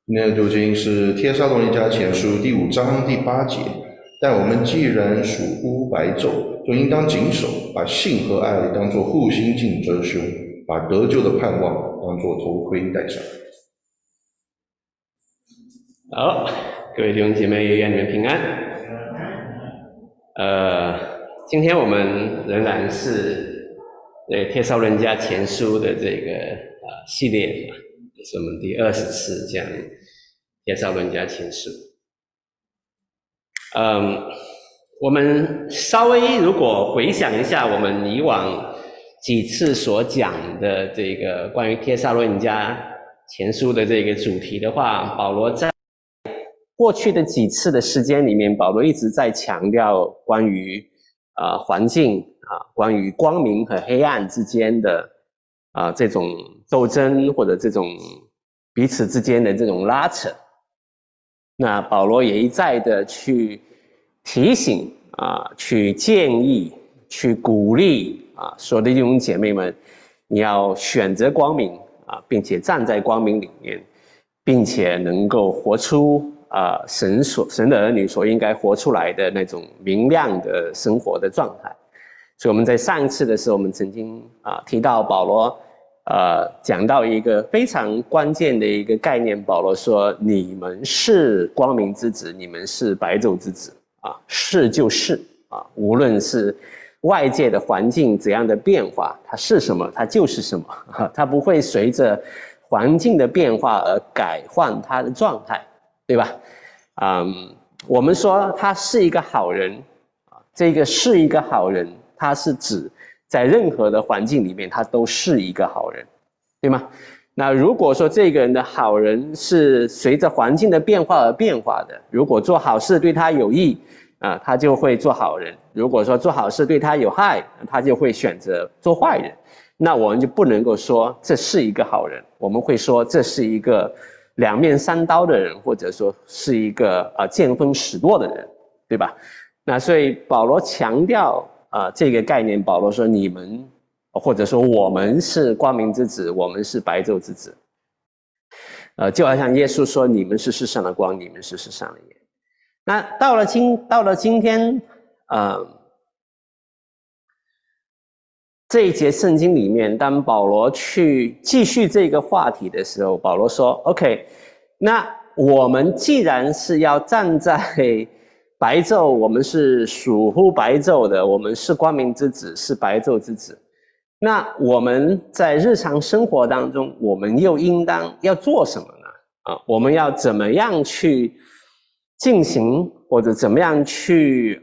今天的读经是帖撒罗尼迦前书第5章第8节。但我们既然属乎白昼，就应当谨守，把信和爱当作护心镜遮胸，把得救的盼望当作头盔戴上。 好，各位弟兄姐妹，愿你们平安。今天我们仍然是帖撒罗尼迦前书的这个系列，这是我们第20次讲帖撒罗尼迦前书。我们稍微如果回想一下我们以往几次所讲的这个关于帖撒罗尼迦前书的这个主题的话，保罗在过去的几次的时间里面，保罗一直在强调关于环境关于光明和黑暗之间的这种斗争，或者这种彼此之间的这种拉扯。那保罗也一再的去提醒去建议，去鼓励所有的弟兄姐妹们，你要选择光明并且站在光明里面，并且能够活出神的儿女所应该活出来的那种明亮的生活的状态。所以我们在上一次的时候，我们曾经提到保罗讲到一个非常关键的一个概念，保罗说你们是光明之子，你们是白昼之子是就是无论是外界的环境怎样的变化，它是什么它就是什么它不会随着环境的变化而改换它的状态，对吧？我们说他是一个好人这个是一个好人，他是指在任何的环境里面他都是一个好人，对吗？那如果说这个人的好人是随着环境的变化而变化的，如果做好事对他有益他就会做好人，如果说做好事对他有害，他就会选择做坏人。那我们就不能够说这是一个好人，我们会说这是一个两面三刀的人，或者说是一个见风使舵的人，对吧？那所以保罗强调这个概念，保罗说你们或者说我们是光明之子，我们是白昼之子就好像耶稣说你们是世上的光，你们是世上的盐。那到了今天这一节圣经里面，当保罗去继续这个话题的时候，保罗说 OK， 那我们既然是要站在白昼，我们是属乎白昼的，我们是光明之子，是白昼之子，那我们在日常生活当中，我们又应当要做什么呢？我们要怎么样去进行，或者怎么样去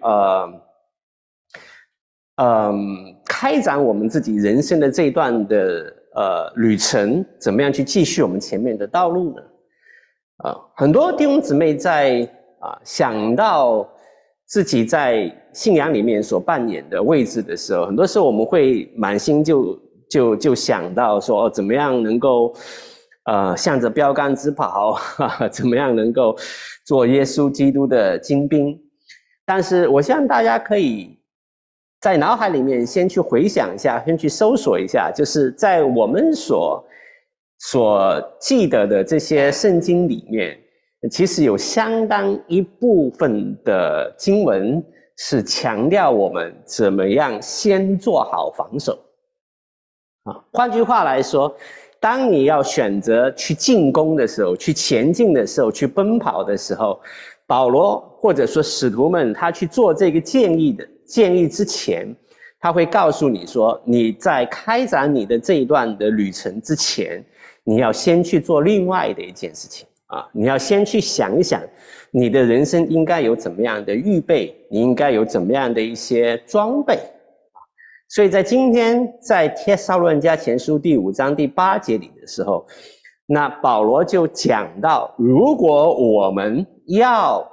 开展我们自己人生的这一段的旅程，怎么样去继续我们前面的道路呢？很多弟兄姊妹在想到自己在信仰里面所扮演的位置的时候，很多时候我们会满心就想到说怎么样能够向着标杆直跑怎么样能够做耶稣基督的精兵。但是我希望大家可以在脑海里面先去回想一下，先去搜索一下，就是在我们所记得的这些圣经里面，其实有相当一部分的经文是强调我们怎么样先做好防守换句话来说，当你要选择去进攻的时候，去前进的时候，去奔跑的时候，保罗或者说使徒们他去做这个建议之前，他会告诉你说，你在开展你的这一段的旅程之前，你要先去做另外的一件事情你要先去想一想你的人生应该有怎么样的预备，你应该有怎么样的一些装备所以在今天在帖撒罗尼迦前书第5章第8节里的时候，那保罗就讲到，如果我们要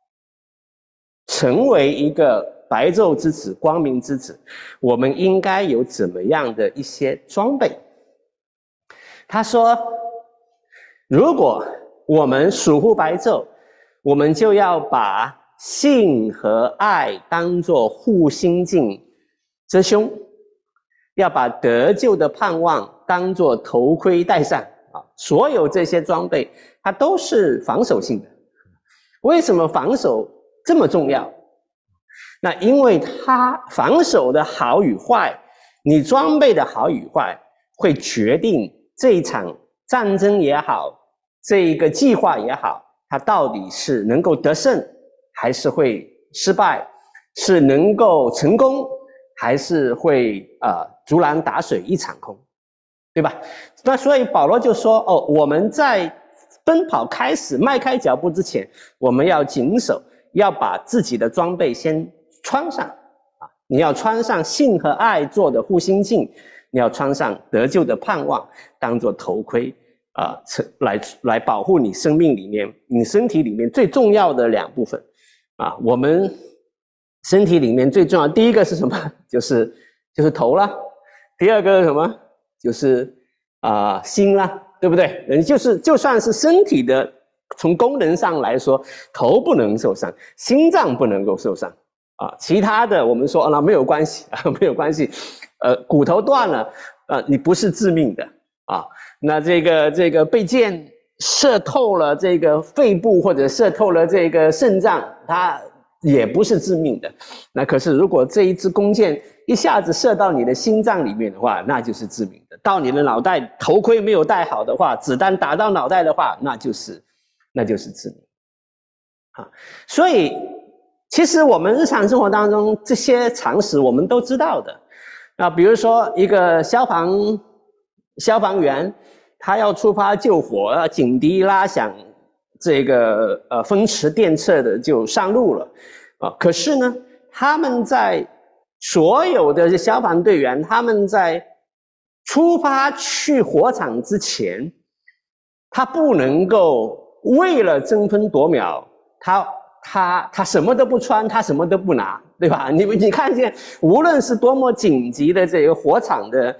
成为一个白昼之子，光明之子，我们应该有怎么样的一些装备。他说如果我们属乎白昼，我们就要把信和爱当作护心镜遮胸，要把得救的盼望当作头盔戴上所有这些装备它都是防守性的。为什么防守这么重要？那因为它防守的好与坏，你装备的好与坏，会决定这一场战争也好，这一个计划也好，它到底是能够得胜，还是会失败，是能够成功，还是会竹篮打水一场空，对吧？那所以保罗就说我们在奔跑开始迈开脚步之前，我们要谨守，要把自己的装备先穿上你要穿上信和爱做的护心镜，你要穿上得救的盼望当做头盔来保护你生命里面你身体里面最重要的2部分我们身体里面最重要第一个是什么？就是头啦，第二个是什么？就是心啦，对不对？就算是身体的从功能上来说，头不能受伤，心脏不能够受伤其他的我们说那没有关系没有关系，骨头断了你不是致命的那这个被箭射透了这个肺部或者射透了这个肾脏，它也不是致命的。那可是如果这一支弓箭一下子射到你的心脏里面的话，那就是致命的。到你的脑袋，头盔没有戴好的话，子弹打到脑袋的话，那就是致命所以其实我们日常生活当中这些常识我们都知道的比如说一个消防员，他要出发救火，警笛拉响，这个风驰电掣的就上路了可是呢，他们在所有的消防队员，他们在出发去火场之前，他不能够为了争分夺秒，他什么都不穿，他什么都不拿，对吧？你看见，无论是多么紧急的这个火场的，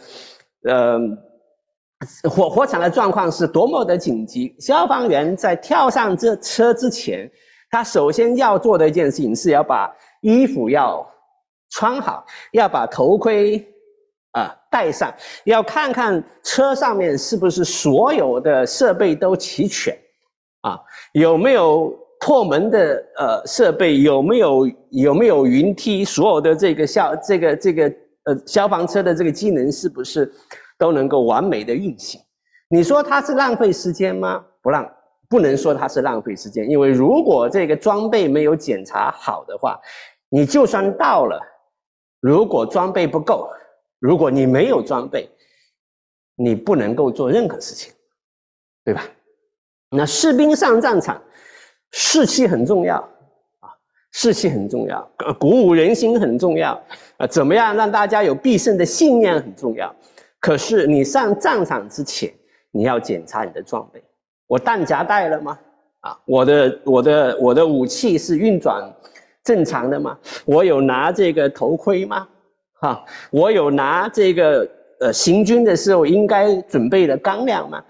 火场的状况是多么的紧急，消防员在跳上这车之前，他首先要做的一件事情是要把衣服要穿好，要把头盔戴上，要看看车上面是不是所有的设备都齐全有没有破门的设备，有没有云梯，所有的这个消防车的这个机能是不是都能够完美的运行？你说它是浪费时间吗？不能说它是浪费时间，因为如果这个装备没有检查好的话，你就算到了，如果装备不够，如果你没有装备，你不能够做任何事情，对吧？那士兵上战场，士气很重要士气很重要，鼓舞人心很重要怎么样让大家有必胜的信念很重要。可是你上战场之前，你要检查你的装备，我弹夹带了吗？我的武器是运转正常的吗？我有拿这个头盔吗？我有拿这个行军的时候应该准备的钢粮吗？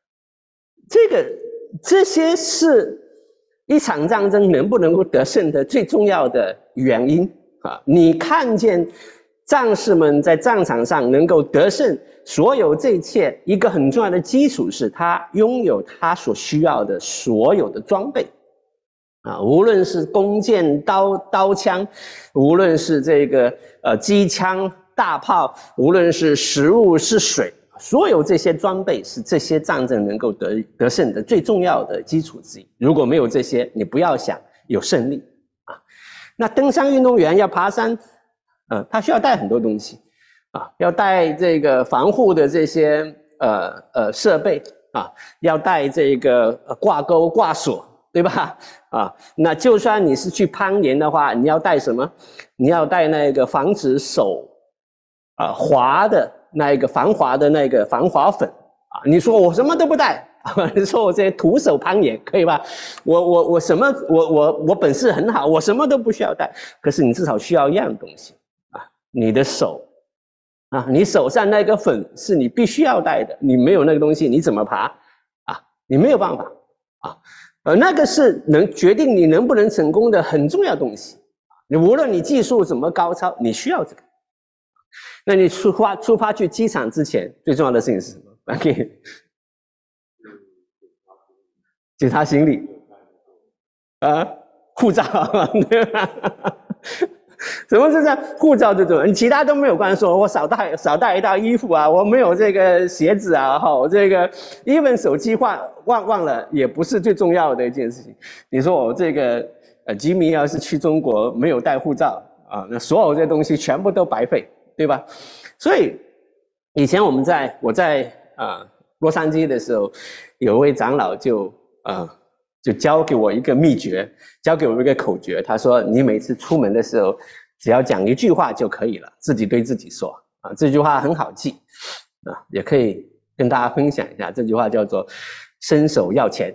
这些是一场战争能不能够得胜的最重要的原因你看见战士们在战场上能够得胜，所有这一切一个很重要的基础是他拥有他所需要的所有的装备无论是弓箭、刀枪，无论是这个机枪、大炮，无论是食物是水，所有这些装备是这些战争能够得胜的最重要的基础之一。如果没有这些，你不要想有胜利那登山运动员要爬山他需要带很多东西要带这个防护的这些设备要带这个挂钩挂锁，对吧那就算你是去攀岩的话，你要带什么？你要带那个防止手滑的那一个防滑的那个防滑粉你说我什么都不带你说我这些徒手攀岩可以吧？我什么我本事很好，我什么都不需要带，可是你至少需要一样东西你的手你手上那个粉是你必须要带的，你没有那个东西你怎么爬你没有办法那个是能决定你能不能成功的很重要的东西你无论你技术怎么高超，你需要这个。那你出发去机场之前，最重要的事情是什么？ 检查行李，护照，对吧？什么是这样？护照这种，你其他都没有关系。说我少带一套衣服啊，我没有这个鞋子啊，我这个 even 手机忘了也不是最重要的一件事情。你说我这个吉米要是去中国没有带护照啊，那所有这些东西全部都白费，对吧？所以以前我在洛杉矶的时候，有一位长老就教给我一个秘诀，教给我一个口诀。他说：“你每次出门的时候，只要讲一句话就可以了，自己对自己说啊。这句话很好记啊，也可以跟大家分享一下。这句话叫做‘伸手要钱’。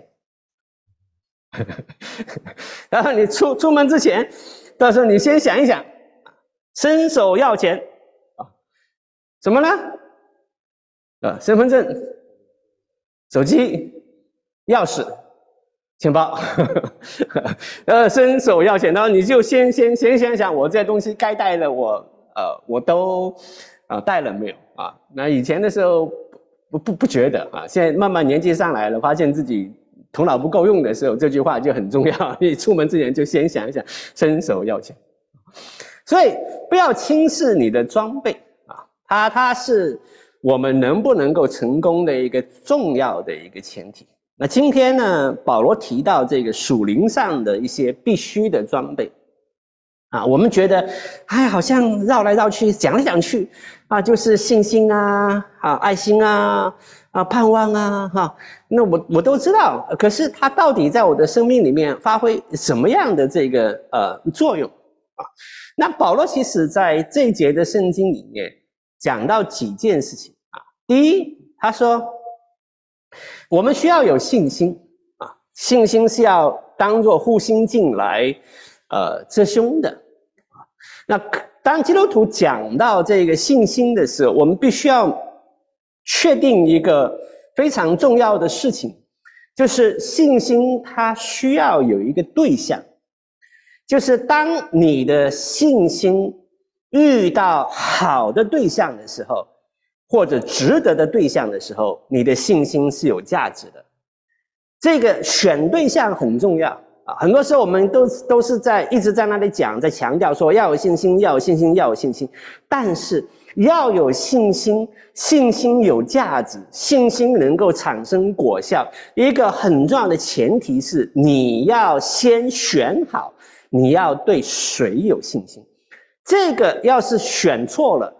然后你出门之前，到时候你先想一想，伸手要钱啊，什么呢？身份证、手机、钥匙。”钱包，伸手要钱，然后你就先想想，我这些东西该带的我都带了没有啊？那以前的时候不觉得啊，现在慢慢年纪上来了，发现自己头脑不够用的时候，这句话就很重要。你出门之前就先想一想，伸手要钱。所以不要轻视你的装备啊，它是我们能不能够成功的一个重要的一个前提。那今天呢，保罗提到这个属灵上的一些必须的装备啊，我们觉得好像绕来绕去讲来讲去啊，就是信心爱心盼望那我都知道，可是它到底在我的生命里面发挥什么样的这个作用啊？那保罗其实在这一节的圣经里面讲到几件事情啊。第一，他说我们需要有信心啊，信心是要当作护心镜来遮胸的啊。那当基督徒讲到这个信心的时候，我们必须要确定一个非常重要的事情，就是信心它需要有一个对象，就是当你的信心遇到好的对象的时候，或者值得的对象的时候，你的信心是有价值的。这个选对象很重要啊！很多时候我们都是一直在那里讲，在强调说要有信心，要有信心，要有信心。但是要有信心，信心有价值，信心能够产生果效。一个很重要的前提是，你要先选好，你要对谁有信心。这个要是选错了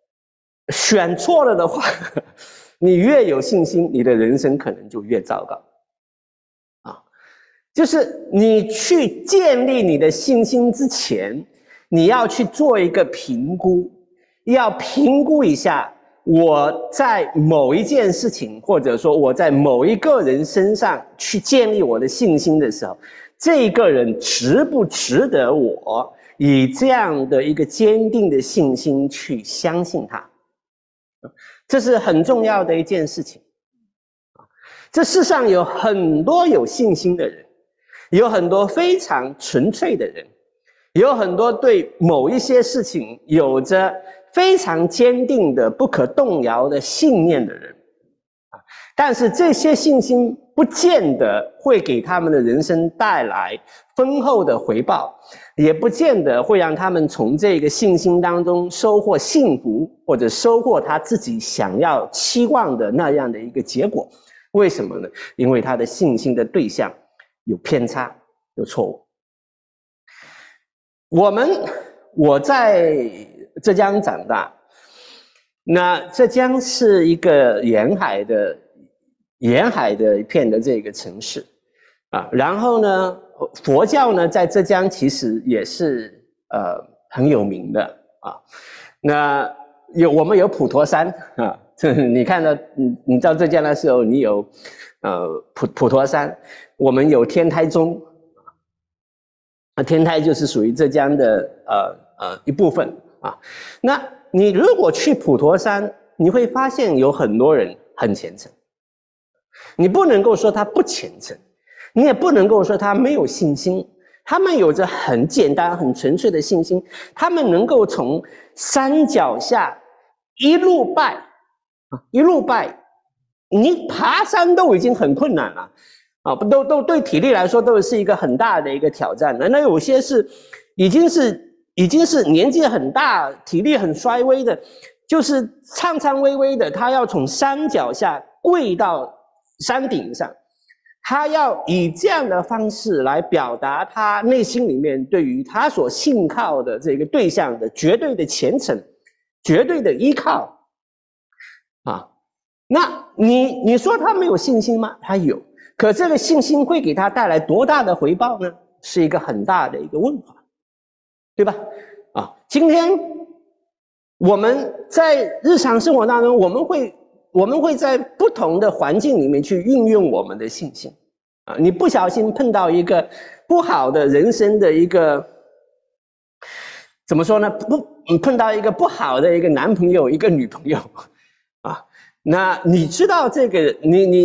的话，你越有信心，你的人生可能就越糟糕啊！就是你去建立你的信心之前，你要去做一个评估，要评估一下我在某一件事情，或者说我在某一个人身上去建立我的信心的时候，这个人值不值得我以这样的一个坚定的信心去相信他。这是很重要的一件事情。这世上有很多有信心的人，有很多非常纯粹的人，有很多对某一些事情有着非常坚定的不可动摇的信念的人，但是这些信心不见得会给他们的人生带来丰厚的回报，也不见得会让他们从这个信心当中收获幸福，或者收获他自己想要期望的那样的一个结果。为什么呢？因为他的信心的对象有偏差，有错误。我在浙江长大，那浙江是一个沿海的一片的这个城市啊，然后呢，佛教呢在浙江其实也是很有名的啊。那我们有普陀山啊，你看到你到浙江的时候，你有普陀山，我们有天台宗。天台就是属于浙江的一部分啊。那你如果去普陀山，你会发现有很多人很虔诚，你不能够说他不虔诚，你也不能够说他没有信心。他们有着很简单很纯粹的信心，他们能够从山脚下一路拜，你爬山都已经很困难了啊，都对体力来说都是一个很大的一个挑战的。那有些是已经是年纪很大、体力很衰微的，就是颤颤巍巍的，他要从山脚下跪到山顶上，他要以这样的方式来表达他内心里面对于他所信靠的这个对象的绝对的虔诚、绝对的依靠啊。那你说他没有信心吗？他有。可这个信心会给他带来多大的回报呢？是一个很大的一个问号，对吧？啊，今天我们在日常生活当中，我们会在不同的环境里面去运用我们的信心啊。你不小心碰到一个不好的人生的一个怎么说呢？碰到一个不好的一个男朋友、一个女朋友啊，那你知道这个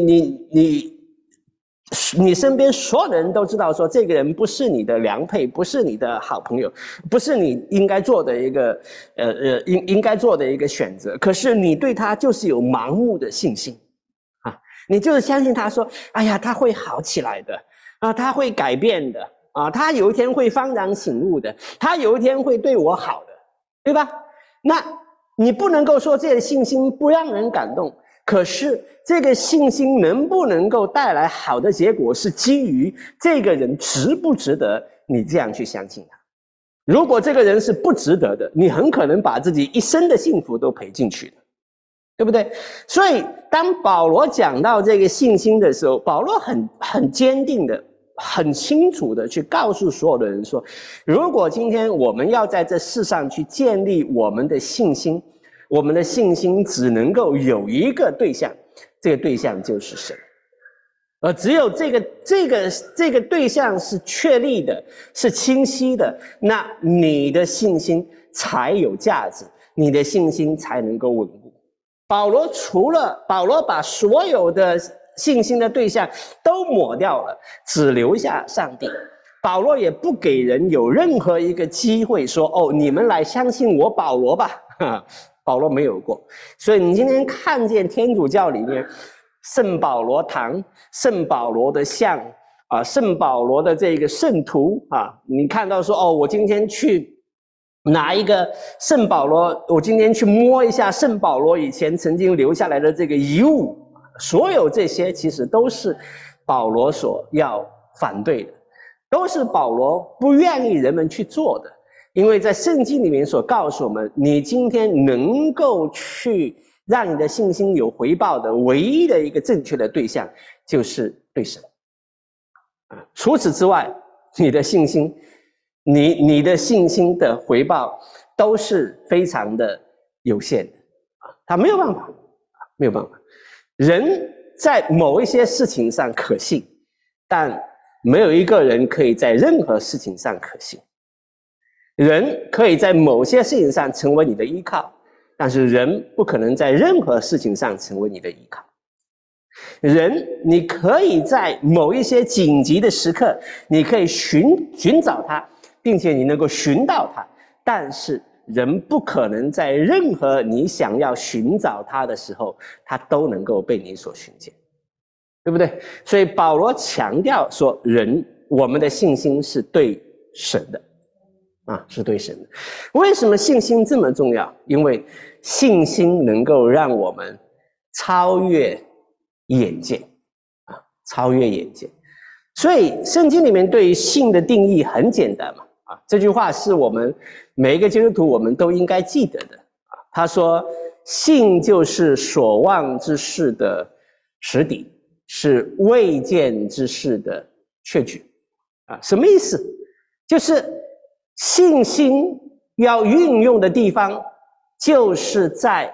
你身边所有的人都知道说这个人不是你的良配，不是你的好朋友，不是你应该做的一个应该做的一个选择。可是你对他就是有盲目的信心啊，你就是相信他说，哎呀，他会好起来的啊，他会改变的啊，他有一天会幡然醒悟的，他有一天会对我好的，对吧？那你不能够说这个信心不让人感动。可是这个信心能不能够带来好的结果，是基于这个人值不值得你这样去相信他。如果这个人是不值得的，你很可能把自己一生的幸福都赔进去的，对不对？所以当保罗讲到这个信心的时候，保罗很坚定的、很清楚的去告诉所有的人说，如果今天我们要在这世上去建立我们的信心，我们的信心只能够有一个对象，这个对象就是神，而只有这个对象是确立的、是清晰的，那你的信心才有价值，你的信心才能够稳固。保罗把所有的信心的对象都抹掉了，只留下上帝。保罗也不给人有任何一个机会说，哦，你们来相信我保罗吧。保罗没有过，所以你今天看见天主教里面圣保罗堂、圣保罗的像啊、圣保罗的这个圣徒啊，你看到说哦，我今天去拿一个圣保罗，我今天去摸一下圣保罗以前曾经留下来的这个遗物，所有这些其实都是保罗所要反对的，都是保罗不愿意人们去做的。因为在圣经里面所告诉我们，你今天能够去让你的信心有回报的唯一的一个正确的对象就是对神除此之外，你的信心你的信心的回报都是非常的有限的他没有办法没有办法。人在某一些事情上可信，但没有一个人可以在任何事情上可信。人可以在某些事情上成为你的依靠，但是人不可能在任何事情上成为你的依靠。人你可以在某一些紧急的时刻，你可以寻找他，并且你能够寻到他，但是人不可能在任何你想要寻找他的时候，他都能够被你所寻见，对不对？所以保罗强调说，我们的信心是对神的是对神的。为什么信心这么重要？因为信心能够让我们超越眼界超越眼界。所以圣经里面对于信的定义很简单嘛这句话是我们每一个基督徒我们都应该记得的他说，信就是所望之事的实底，是未见之事的确据什么意思？就是信心要运用的地方，就是在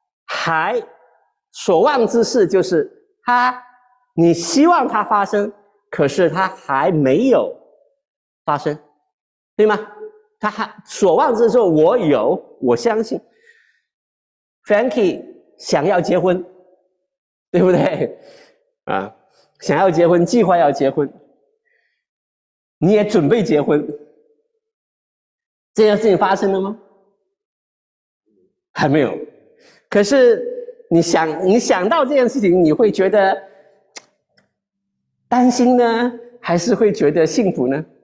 所望之事，就是你希望它发生，可是它还没有发生，对吗？所望之事，我相信 Frankie 想要结婚，对不对想要结婚，计划要结婚，你也准备结婚，这件事情发生了吗？还没有。可是你想到这件事情，你会觉得担心呢，还是会觉得幸福呢？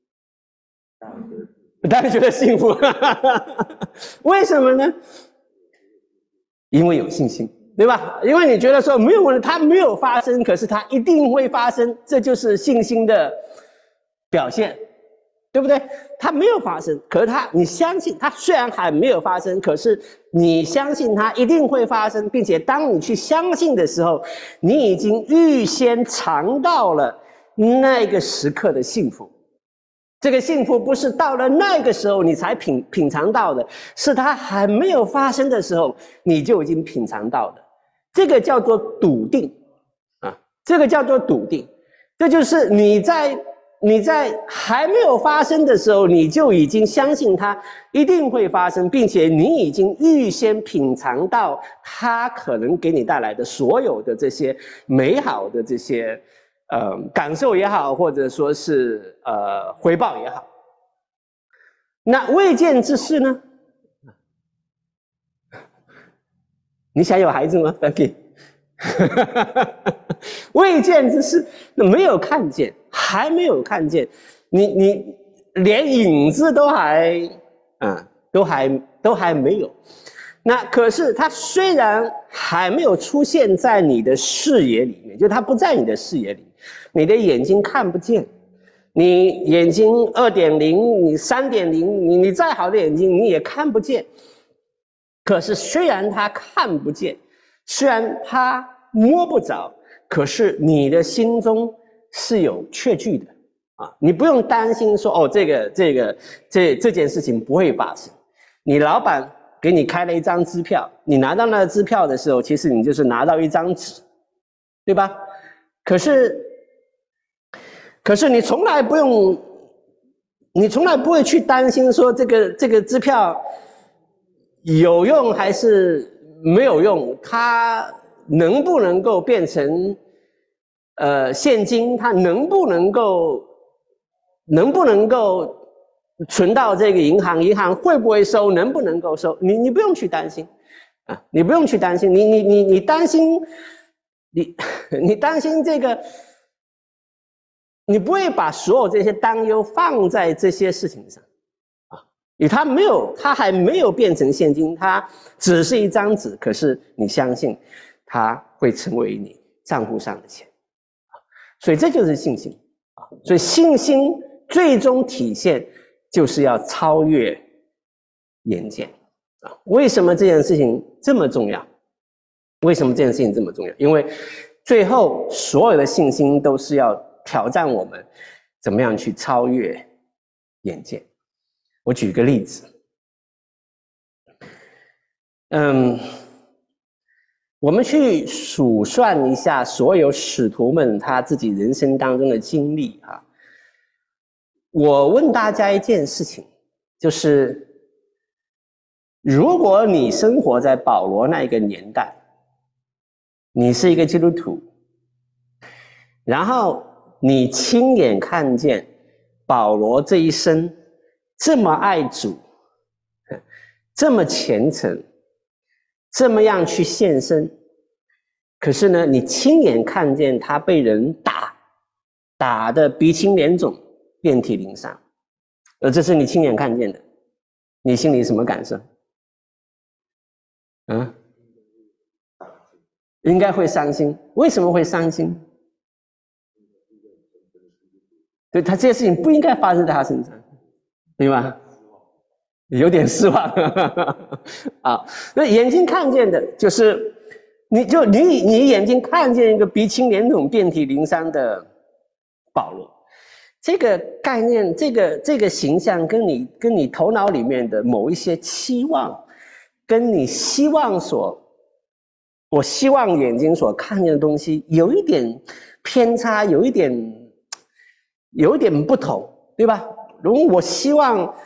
当然觉得幸福。为什么呢？因为有信心，对吧？因为你觉得说没有问题，它没有发生，可是它一定会发生，这就是信心的表现，对不对？它没有发生，可是你相信它，虽然还没有发生，可是你相信它一定会发生，并且当你去相信的时候，你已经预先尝到了那个时刻的幸福。这个幸福不是到了那个时候你才品尝到的，是它还没有发生的时候你就已经品尝到的。这个叫做笃定啊，这个叫做笃定。这就是你在还没有发生的时候，你就已经相信它一定会发生，并且你已经预先品尝到它可能给你带来的所有的这些美好的这些感受也好，或者说是回报也好。那未见之事呢？你想有孩子吗 ，Frankie？ 未见之事，那没有看见，还没有看见，你连影子都还没有。那可是它虽然还没有出现在你的视野里面，就它不在你的视野里，你的眼睛看不见，你眼睛 2.0 你 3.0 你再好的眼睛你也看不见。可是虽然它看不见，虽然它摸不着，可是你的心中是有确据的啊！你不用担心说哦，这件事情不会发生。你老板给你开了一张支票，你拿到那个支票的时候，其实你就是拿到一张纸，对吧？可是你从来不会去担心说这个支票有用还是没有用，它能不能够变成现金，它能不能够存到这个银行会不会收，能不能够收，你不用去担心啊，你不用去担心，你担心你担心这个，你不会把所有这些担忧放在这些事情上啊，因为它还没有变成现金，它只是一张纸，可是你相信它会成为你账户上的钱，所以这就是信心啊，所以信心最终体现就是要超越眼见啊！为什么这件事情这么重要？为什么这件事情这么重要？因为最后所有的信心都是要挑战我们怎么样去超越眼见。我举个例子，我们去数算一下所有使徒们他自己人生当中的经历啊。我问大家一件事情，就是如果你生活在保罗那个年代，你是一个基督徒，然后你亲眼看见保罗这一生这么爱主，这么虔诚，这么样去献身，可是呢，你亲眼看见他被人打得鼻青脸肿，遍体鳞伤，这是你亲眼看见的，你心里什么感受？应该会伤心。为什么会伤心？对，他这些事情不应该发生在他身上，对吗？有点失望啊。那眼睛看见的就是你眼睛看见一个鼻青脸肿、遍体鳞伤的保罗，这个概念，这个形象跟你头脑里面的某一些期望，跟你我希望眼睛所看见的东西有一点偏差，有一点不同，对吧？如果我希望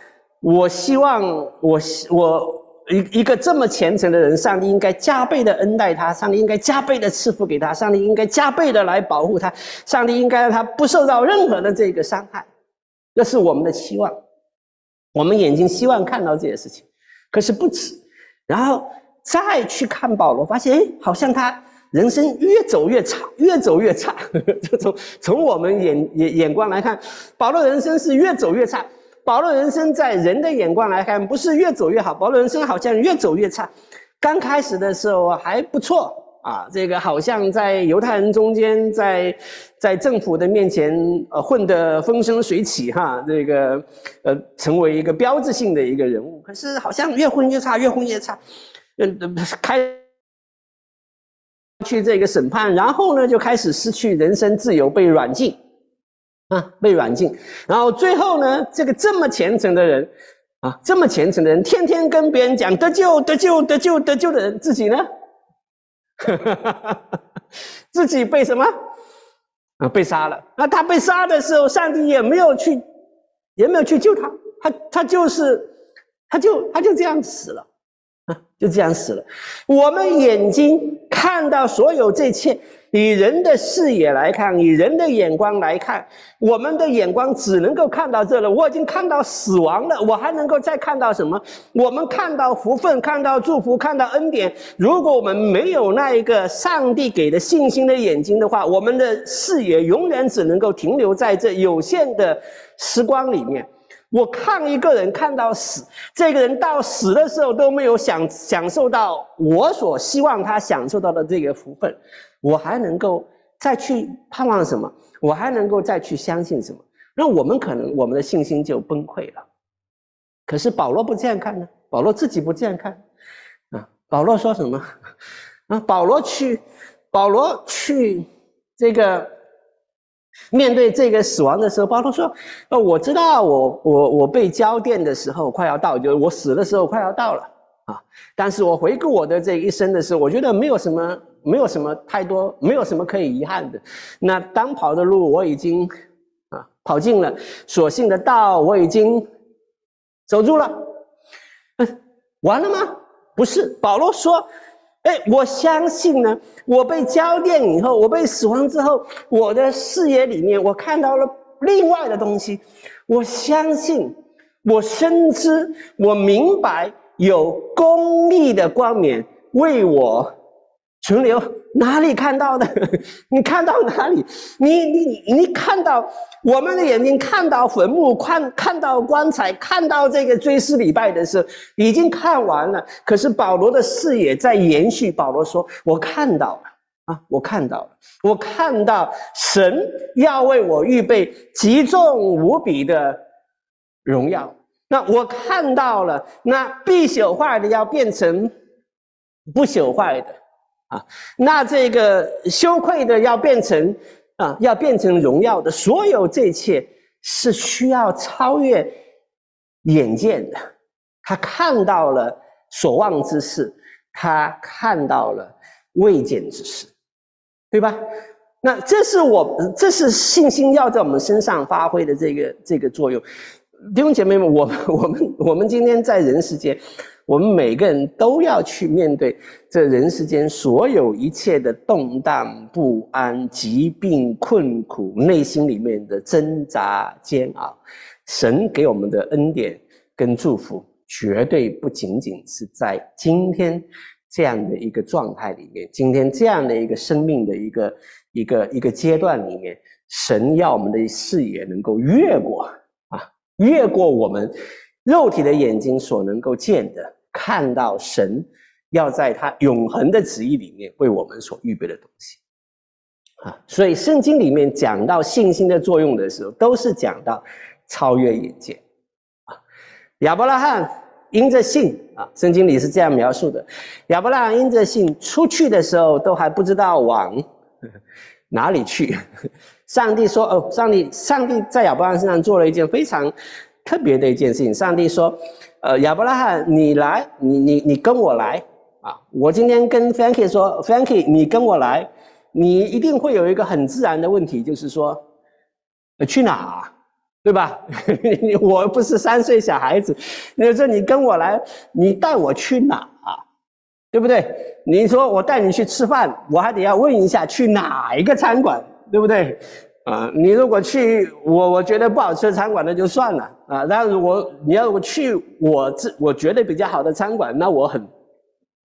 一个这么虔诚的人，上帝应该加倍的恩待他，上帝应该加倍的赐福给他，上帝应该加倍的来保护他，上帝应该让他不受到任何的这个伤害，这是我们的期望，我们眼睛希望看到这些事情，可是不止。然后再去看保罗，发现好像他人生越走越差，越走越差。从我们眼光来看，保罗人生是越走越差。保罗人生在人的眼光来看，不是越走越好，保罗人生好像越走越差。刚开始的时候还不错啊，这个好像在犹太人中间，在政府的面前混得风生水起哈，这个成为一个标志性的一个人物。可是好像越混越差，越混越差，开去这个审判，然后呢就开始失去人身自由，被软禁啊，被软禁。然后最后呢，这么虔诚的人啊，这么虔诚的人，天天跟别人讲得救得救得救得救的人，自己呢自己被什么啊？被杀了。那他被杀的时候，上帝也没有去救他，他就这样死了啊，就这样死了。我们眼睛看到所有这一切，以人的视野来看，以人的眼光来看，我们的眼光只能够看到这了。我已经看到死亡了，我还能够再看到什么？我们看到福分，看到祝福，看到恩典。如果我们没有那一个上帝给的信心的眼睛的话，我们的视野永远只能够停留在这有限的时光里面。我看一个人看到死，这个人到死的时候都没有享受到我所希望他享受到的这个福分，我还能够再去盼望什么？我还能够再去相信什么？那我们可能我们的信心就崩溃了。可是保罗不这样看呢，保罗自己不这样看啊。保罗说什么啊？保罗去这个面对这个死亡的时候，保罗说我知道我被交奠的时候快要到，就是我死的时候快要到了啊。但是我回顾我的这一生的时候，我觉得没有什么太多，没有什么可以遗憾的。那当跑的路我已经跑尽了，所幸的道我已经走住了。完了吗？不是，保罗说我相信呢，我被交奠以后，我被死亡之后，我的视野里面我看到了另外的东西。我相信，我深知，我明白有公义的冠冕为我存留。哪里看到的？你看到哪里？你看到，我们的眼睛看到坟墓，看到棺材，看到这个追思礼拜的时候，已经看完了。可是保罗的视野在延续。保罗说：“我看到了啊，我看到了，我看到神要为我预备极重无比的荣耀。那我看到了，那必朽坏的要变成不朽坏的。”啊，那这个羞愧的要变成荣耀的。所有这一切是需要超越眼见的。他看到了所望之事，他看到了未见之事，对吧？那这是信心要在我们身上发挥的这个作用。弟兄姐妹们，我们今天在人世间，我们每个人都要去面对这人世间所有一切的动荡不安、疾病困苦，内心里面的挣扎煎熬。神给我们的恩典跟祝福，绝对不仅仅是在今天这样的一个状态里面，今天这样的一个生命的一个阶段里面，神要我们的视野能够越过我们肉体的眼睛所能够见的，看到神要在他永恒的旨意里面为我们所预备的东西啊。所以圣经里面讲到信心的作用的时候，都是讲到超越眼界啊。亚伯拉罕因着信啊，圣经里是这样描述的：亚伯拉罕因着信出去的时候，都还不知道往哪里去。上帝说上帝在亚伯拉罕身上做了一件非常特别的一件事情。上帝说亚伯拉罕，你来，你跟我来啊。我今天跟 Frankie 说 Frankie 你跟我来，你一定会有一个很自然的问题，就是说去哪，对吧？我不是3岁小孩子，你说你跟我来，你带我去哪啊？对不对？你说我带你去吃饭，我还得要问一下去哪一个餐馆，对不对？你如果去我觉得不好吃的餐馆，那就算了啊。但如果你要去我觉得比较好的餐馆，那我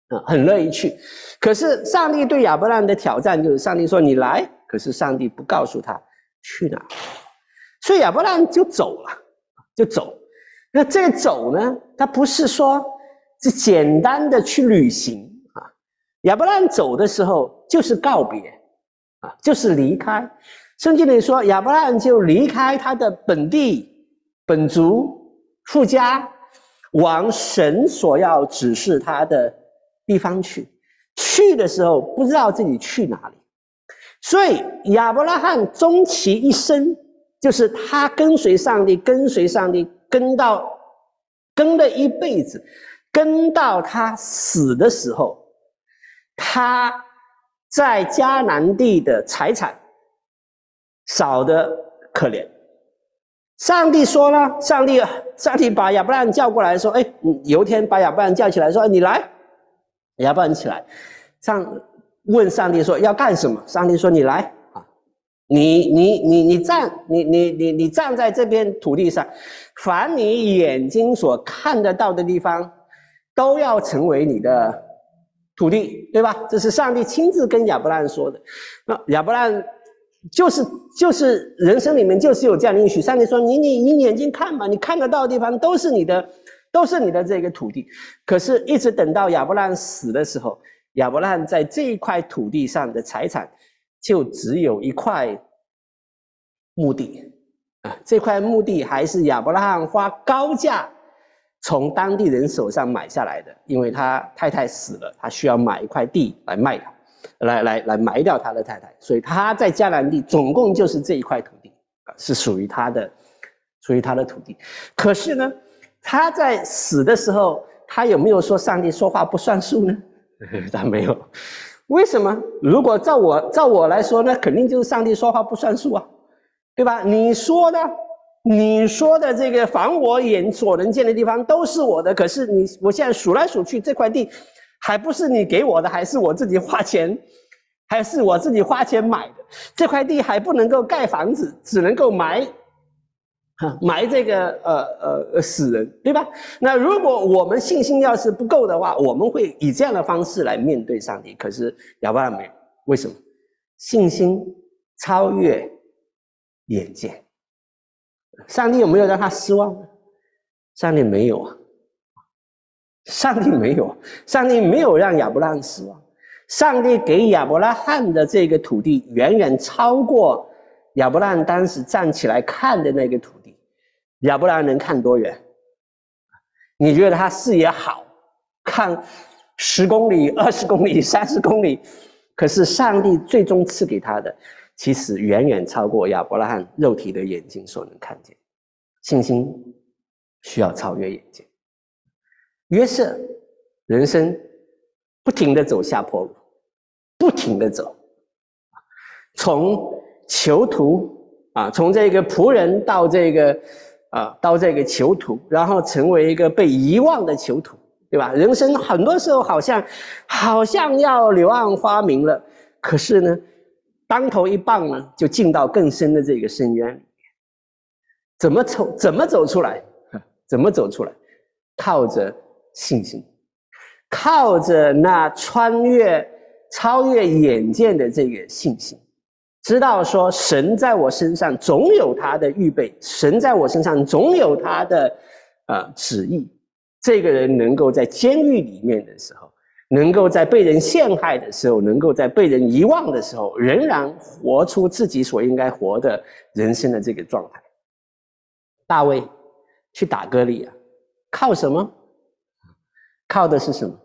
很乐意去。可是上帝对亚伯拉罕的挑战就是，上帝说你来，可是上帝不告诉他去哪，所以亚伯拉罕就走了，就走。那这个走呢，他不是说是简单的去旅行啊，亚伯拉罕走的时候就是告别啊，就是离开。圣经里说，亚伯拉罕就离开他的本地、本族、父家，往神所要指示他的地方去。去的时候不知道自己去哪里，所以亚伯拉罕终其一生，就是他跟随上帝，跟了一辈子，跟到他死的时候，他在迦南地的财产少得可怜。上帝说了，上帝把亚伯拉罕叫过来说，有一天把亚伯拉罕叫起来说，你来。亚伯拉罕起来，问上帝说要干什么？上帝说你来啊，你站在这边土地上，凡你眼睛所看得到的地方，都要成为你的土地，对吧？这是上帝亲自跟亚伯拉罕说的。那亚伯拉罕就是人生里面就是有这样的应许。上帝说你眼睛看吧，你看得到的地方都是你的这个土地。可是一直等到亚伯拉罕死的时候，亚伯拉罕在这一块土地上的财产就只有一块墓地啊，这块墓地还是亚伯拉罕花高价从当地人手上买下来的，因为他太太死了，他需要买一块地来卖它，来埋掉他的太太，所以他在迦南地总共就是这一块土地是属于他的土地。可是呢，他在死的时候，他有没有说上帝说话不算数呢？他没有。为什么？如果照我来说呢，肯定就是上帝说话不算数啊，对吧？你说的这个凡我眼所能见的地方都是我的，可是我现在数来数去，这块地还不是你给我的，还是我自己花钱买的。这块地还不能够盖房子，只能够埋这个死人，对吧？那如果我们信心要是不够的话，我们会以这样的方式来面对上帝。可是亚伯拉罕没有，为什么？信心超越眼见。上帝有没有让他失望呢？上帝没有啊，上帝没有让亚伯拉罕失望。上帝给亚伯拉罕的这个土地远远超过亚伯拉罕当时站起来看的那个土地。亚伯拉罕能看多远？你觉得他视野好，看10公里、20公里、30公里，可是上帝最终赐给他的，其实远远超过亚伯拉罕肉体的眼睛所能看见。信心需要超越眼见。约瑟人生不停地走下坡路，不停地走，从囚徒从这个仆人到这个囚徒，然后成为一个被遗忘的囚徒，对吧？人生很多时候好像要柳暗花明了，可是呢，当头一棒呢，就进到更深的这个深渊里面。怎么走出来？靠着信心，靠着那超越眼见的这个信心。知道说神在我身上总有他的预备，神在我身上总有他的旨意。这个人能够在监狱里面的时候，能够在被人陷害的时候，能够在被人遗忘的时候，仍然活出自己所应该活的人生的这个状态。大卫去打歌利亚，靠什么？靠的是什么？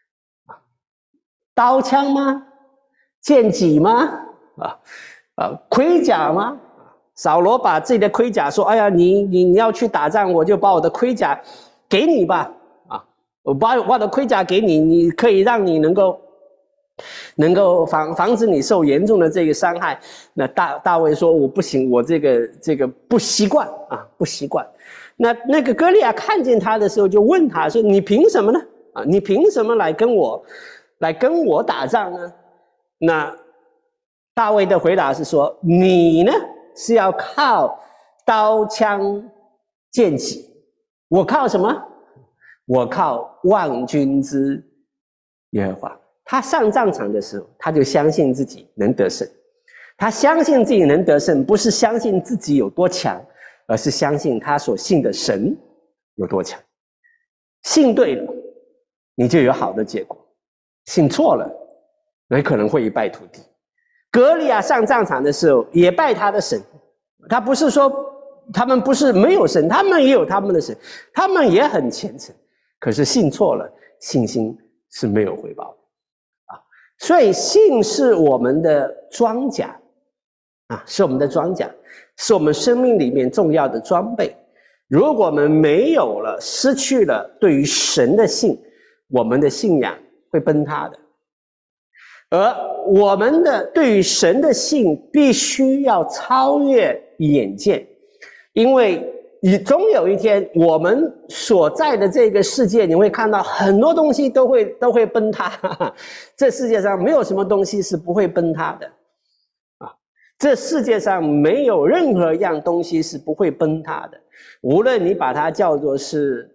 刀枪吗？剑戟吗？盔甲吗？扫罗把自己的盔甲说：“哎呀，你要去打仗，我就把我的盔甲给你吧。我把我的盔甲给你，你可以让你能够防止你受严重的这个伤害。”那大卫说：“我不行，我这个不习惯不习惯。”那个歌利亚看见他的时候，就问他说：“你凭什么呢？你凭什么来跟我打仗呢？”那大卫的回答是说：“你呢是要靠刀枪剑戟，我靠什么？我靠万军之耶和华。他上战场的时候，他就相信自己能得胜。他相信自己能得胜，不是相信自己有多强，而是相信他所信的神有多强。信对了，你就有好的结果；信错了，你可能会一败涂地。歌利亚上战场的时候，也拜他的神。他不是说他们不是没有神，他们也有他们的神，他们也很虔诚。可是信错了，信心是没有回报的。所以信是我们的装甲是我们的装甲，是我们生命里面重要的装备。如果我们没有了，失去了对于神的信，我们的信仰会崩塌的。而我们的对于神的信必须要超越眼见，因为总有一天我们所在的这个世界，你会看到很多东西都会崩塌。这世界上没有什么东西是不会崩塌的这世界上没有任何一样东西是不会崩塌的，无论你把它叫做是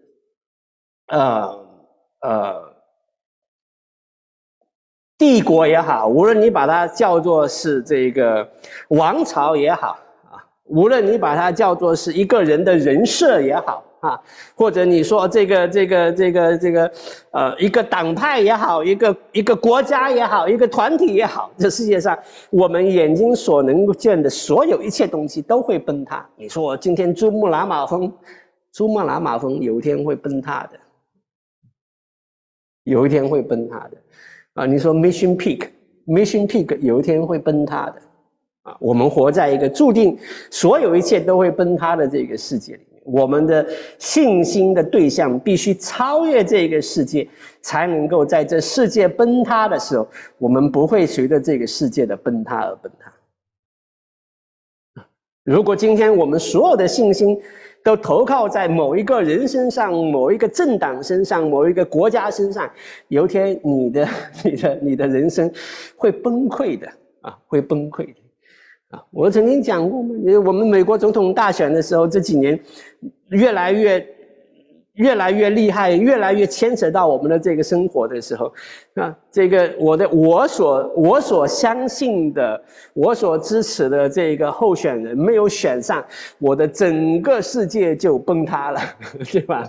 帝国也好，无论你把它叫做是这个王朝也好无论你把它叫做是一个人的人设也好或者你说这个一个党派也好，一个国家也好，一个团体也好，这世界上我们眼睛所能见的所有一切东西都会崩塌。你说我今天珠穆朗玛峰有一天会崩塌的，有一天会崩塌的你说 Mission Peak 有一天会崩塌的我们活在一个注定所有一切都会崩塌的这个世界里面，我们的信心的对象必须超越这个世界，才能够在这世界崩塌的时候，我们不会随着这个世界的崩塌而崩塌。如果今天我们所有的信心都投靠在某一个人身上，某一个政党身上，某一个国家身上，有一天你的人生会崩溃的会崩溃的我曾经讲过嘛，我们美国总统大选的时候，这几年越来越厉害，越来越牵扯到我们的这个生活的时候这个我所相信的，我所支持的这个候选人没有选上，我的整个世界就崩塌了，对吧？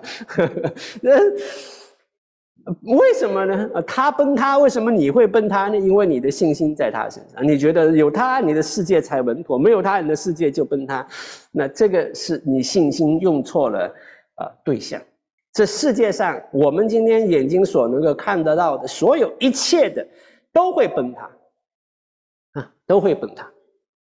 为什么呢？他崩塌，为什么你会崩塌呢？因为你的信心在他身上，你觉得有他，你的世界才稳妥；没有他，你的世界就崩塌。那这个是你信心用错了对象。这世界上，我们今天眼睛所能够看得到的所有一切的，都会崩塌都会崩塌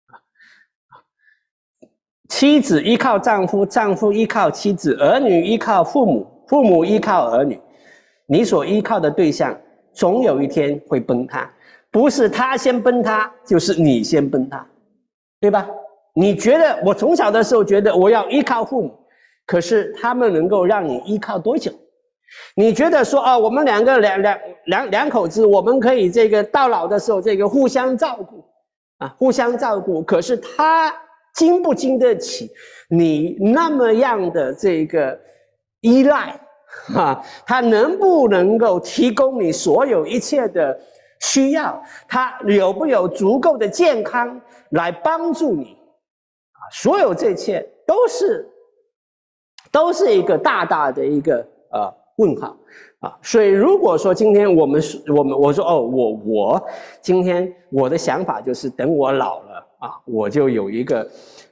妻子依靠丈夫，丈夫依靠妻子，儿女依靠父母，父母依靠儿女。你所依靠的对象总有一天会崩塌，不是他先崩塌，就是你先崩塌，对吧？你觉得我从小的时候觉得我要依靠父母，可是他们能够让你依靠多久？你觉得说我们两口子，我们可以这个到老的时候这个互相照顾可是他经不经得起你那么样的这个依赖他能不能够提供你所有一切的需要？他有不有足够的健康来帮助你？所有这一切都是一个大大的一个问号所以如果说今天我说我今天我的想法就是等我老了我就有一个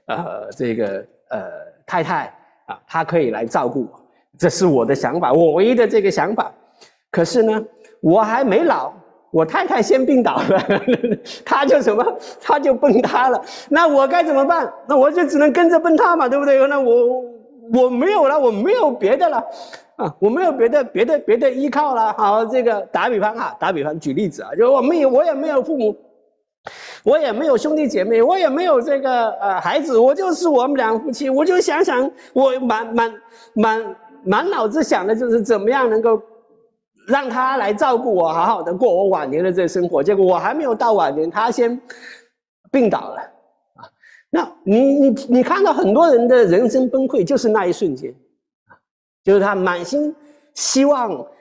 太太她可以来照顾我。这是我的想法，我唯一的这个想法。可是呢，我还没老，我太太先病倒了，她就崩塌了。那我该怎么办？那我就只能跟着崩塌嘛，对不对？那我没有了，我没有别的了我没有别的依靠了。好，这个打比方举例子就我也没有父母，我也没有兄弟姐妹，我也没有这个孩子，我就是我们两夫妻。我就想我满脑子想的就是怎么样能够让他来照顾我，好好的过我晚年的这生活。结果我还没有到晚年，他先病倒了那你看到很多人的人生崩溃，就是那一瞬间就是他满心希望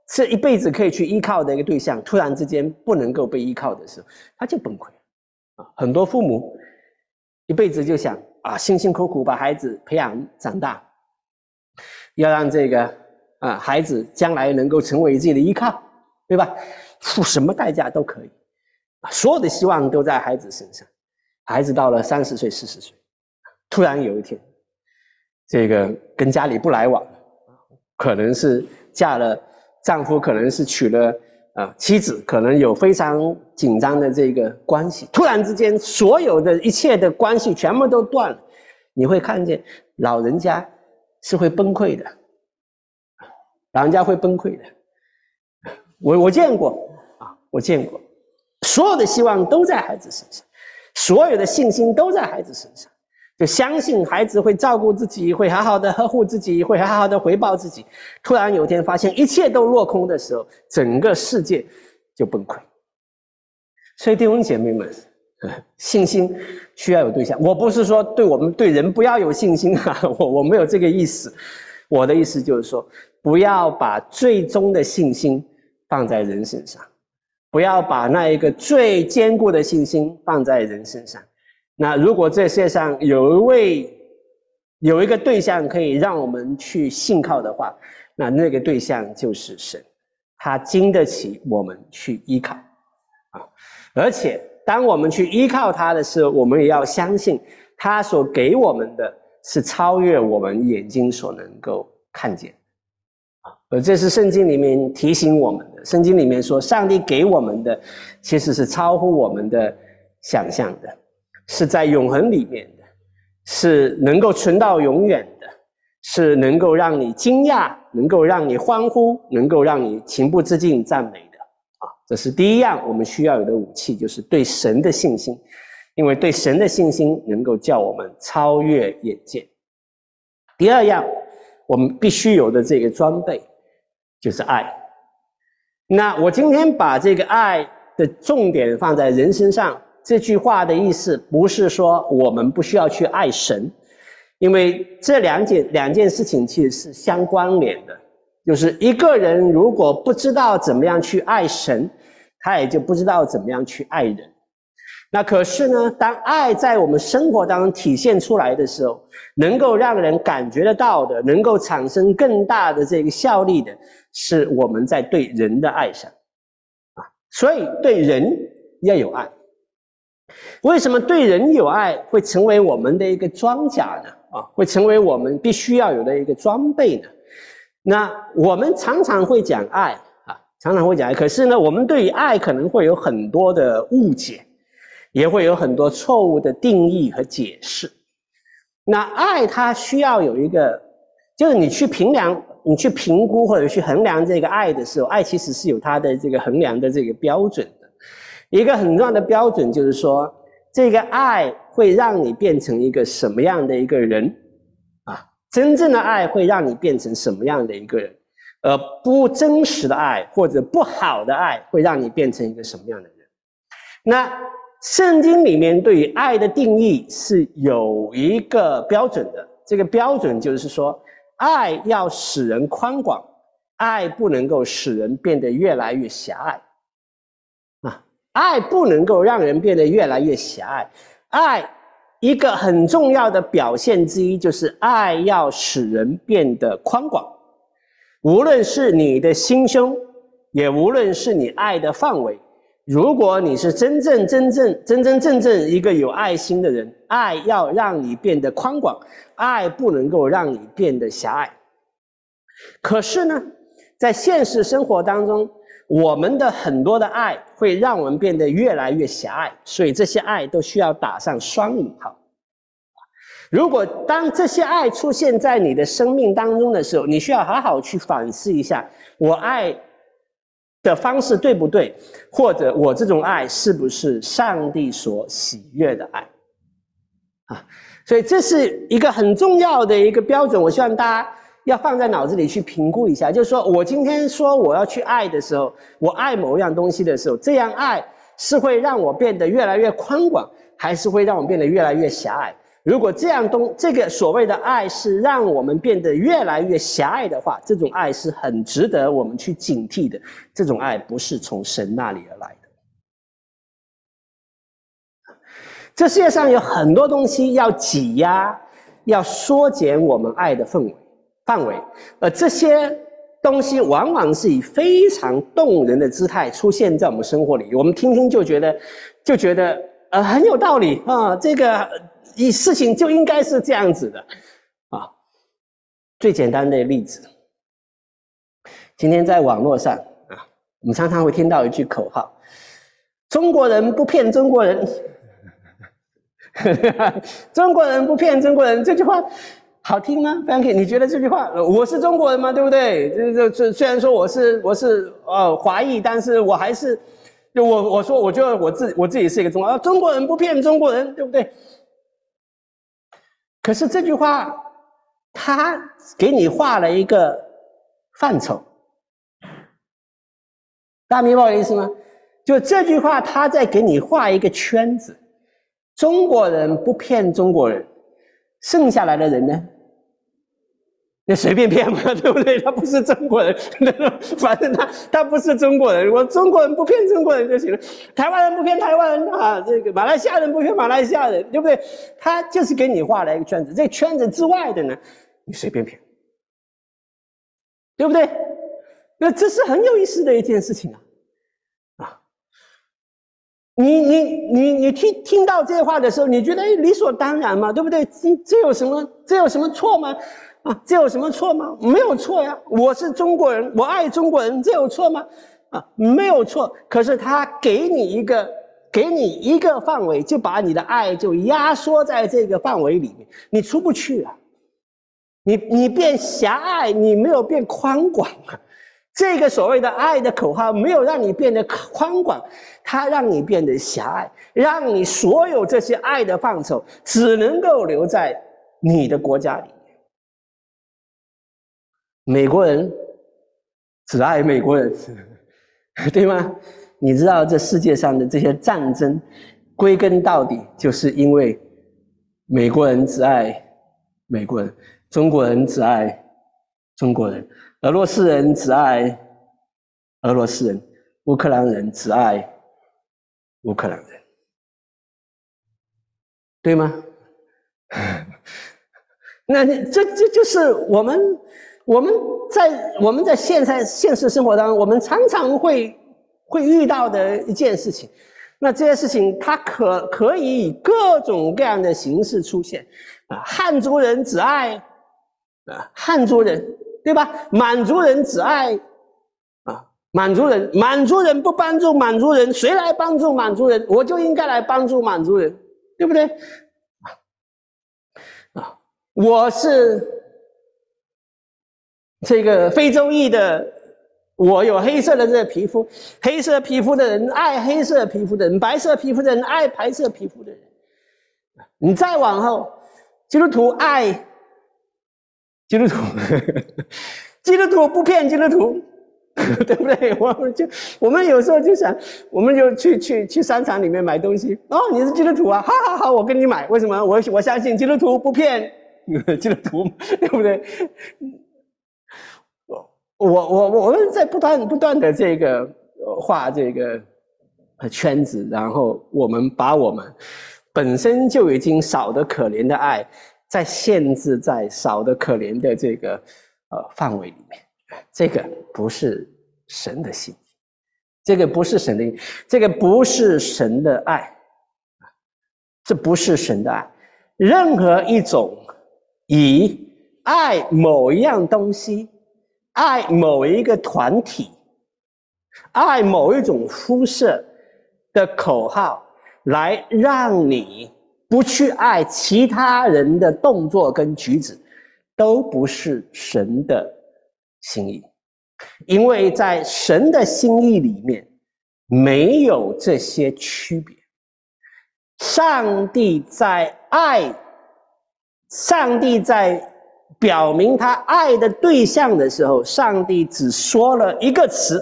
是一辈子可以去依靠的一个对象，突然之间不能够被依靠的时候，他就崩溃啊。很多父母一辈子就想啊，辛辛苦苦把孩子培养长大，要让这个孩子将来能够成为自己的依靠，对吧？付什么代价都可以，所有的希望都在孩子身上。孩子到了30岁、40岁，突然有一天，这个跟家里不来往，可能是嫁了丈夫，可能是娶了妻子，可能有非常紧张的这个关系，突然之间所有的一切的关系全部都断了，你会看见老人家是会崩溃的，老人家会崩溃的。我见过啊，我见过，所有的希望都在孩子身上，所有的信心都在孩子身上，就相信孩子会照顾自己，会好好的呵护自己，会好好的回报自己。突然有一天发现一切都落空的时候，整个世界就崩溃。所以弟兄姐妹们，信心需要有对象。我不是说对我们对人不要有信心啊，我没有这个意思。我的意思就是说，不要把最终的信心放在人身上，不要把那一个最坚固的信心放在人身上。那如果这世界上有一个对象可以让我们去信靠的话，那个对象就是神，他经得起我们去依靠啊！而且当我们去依靠他的时候，我们也要相信他所给我们的是超越我们眼睛所能够看见啊！而这是圣经里面提醒我们的。圣经里面说，上帝给我们的其实是超乎我们的想象的，是在永恒里面的，是能够存到永远的，是能够让你惊讶，能够让你欢呼，能够让你情不自禁赞美的啊！这是第一样我们需要有的武器，就是对神的信心，因为对神的信心能够叫我们超越眼界。第二样我们必须有的这个装备就是爱。那我今天把这个爱的重点放在人身上，这句话的意思不是说我们不需要去爱神，因为这两件事情其实是相关联的。就是一个人如果不知道怎么样去爱神，他也就不知道怎么样去爱人。那可是呢，当爱在我们生活当中体现出来的时候，能够让人感觉得到的，能够产生更大的这个效力的，是我们在对人的爱上啊。所以对人要有爱。为什么对人有爱会成为我们的一个装甲呢？会成为我们必须要有的一个装备呢？那我们常常会讲爱啊，常常会讲爱，可是呢，我们对于爱可能会有很多的误解，也会有很多错误的定义和解释。那爱它需要有一个，就是你去评估或者去衡量这个爱的时候，爱其实是有它的这个衡量的这个标准的。一个很重要的标准就是说，这个爱会让你变成一个什么样的一个人啊？真正的爱会让你变成什么样的一个人？不真实的爱或者不好的爱会让你变成一个什么样的人？那圣经里面对于爱的定义是有一个标准的，这个标准就是说，爱要使人宽广，爱不能够使人变得越来越狭隘啊！爱不能够让人变得越来越狭隘。爱一个很重要的表现之一就是爱要使人变得宽广，无论是你的心胸，也无论是你爱的范围。如果你是真正一个有爱心的人，爱要让你变得宽广，爱不能够让你变得狭隘。可是呢，在现实生活当中，我们的很多的爱会让我们变得越来越狭隘，所以这些爱都需要打上双引号。如果当这些爱出现在你的生命当中的时候，你需要好好去反思一下，我爱的方式对不对，或者我这种爱是不是上帝所喜悦的爱啊？所以这是一个很重要的一个标准，我希望大家要放在脑子里去评估一下，就是说我今天说我要去爱的时候，我爱某一样东西的时候，这样爱是会让我变得越来越宽广，还是会让我变得越来越狭隘？ 如果这个所谓的爱是让我们变得越来越狭隘的话，这种爱是很值得我们去警惕的。这种爱不是从神那里而来的。这世界上有很多东西要挤压，要缩减我们爱的范围，而这些东西往往是以非常动人的姿态出现在我们生活里，我们听听就觉得很有道理啊，这个事情就应该是这样子的啊。最简单的例子，今天在网络上啊，我们常常会听到一句口号：中国人不骗中国人。中国人不骗中国人，这句话好听吗 ？Frankie， 你觉得这句话，我是中国人吗？对不对？这虽然说我是华裔，但是我还是我说我觉得我自己是一个中国人不骗中国人，对不对？可是这句话，他给你画了一个范畴，大家明白我的意思吗？就这句话，他在给你画一个圈子。中国人不骗中国人，剩下来的人呢？那随便骗嘛，对不对？他不是中国人，反正他不是中国人，我中国人不骗中国人就行了。台湾人不骗台湾人啊，这个马来西亚人不骗马来西亚人，对不对？他就是给你画了一个圈子，这圈子之外的呢，你随便骗，对不对？那这是很有意思的一件事情啊。你听到这些话的时候，你觉得理所当然嘛，对不对？这有什么错吗？啊，这有什么错吗？没有错呀，我是中国人，我爱中国人，这有错吗？啊，没有错。可是他给你一个范围，就把你的爱就压缩在这个范围里面，你出不去啊。你变狭隘，你没有变宽广啊。这个所谓的爱的口号没有让你变得宽广，它让你变得狭隘，让你所有这些爱的范畴只能够留在你的国家里面。美国人只爱美国人，对吗？你知道这世界上的这些战争，归根到底就是因为美国人只爱美国人，中国人只爱中国人，俄罗斯人只爱俄罗斯人，乌克兰人只爱乌克兰人，对吗？那这就是我们在现实生活当中，我们常常会遇到的一件事情。那这些事情，它可以以各种各样的形式出现啊。汉族人只爱汉族人。对吧？满族人只爱满族人不帮助满族人，谁来帮助满族人？我就应该来帮助满族人，对不对？我是这个非洲裔的，我有黑色的这个皮肤，黑色皮肤的人爱黑色皮肤的人，白色皮肤的人爱白色皮肤的人。你再往后，基督徒爱基督徒，基督徒不骗基督徒，对不对？我们有时候就想，我们就去商场里面买东西。哦，你是基督徒啊？好，我跟你买。为什么？我相信基督徒不骗基督徒，对不对？我们在不断的这个画这个圈子，然后我们把我们本身就已经少得可怜的爱，再限制在少得可怜的这个范围里面，这个不是神的心意，这个不是神的意，这个不是神的爱，这不是神的爱。任何一种以爱某一样东西、爱某一个团体、爱某一种肤色的口号，来让你不去爱其他人的动作跟举止，都不是神的心意。因为在神的心意里面没有这些区别。上帝在表明他爱的对象的时候，上帝只说了一个词，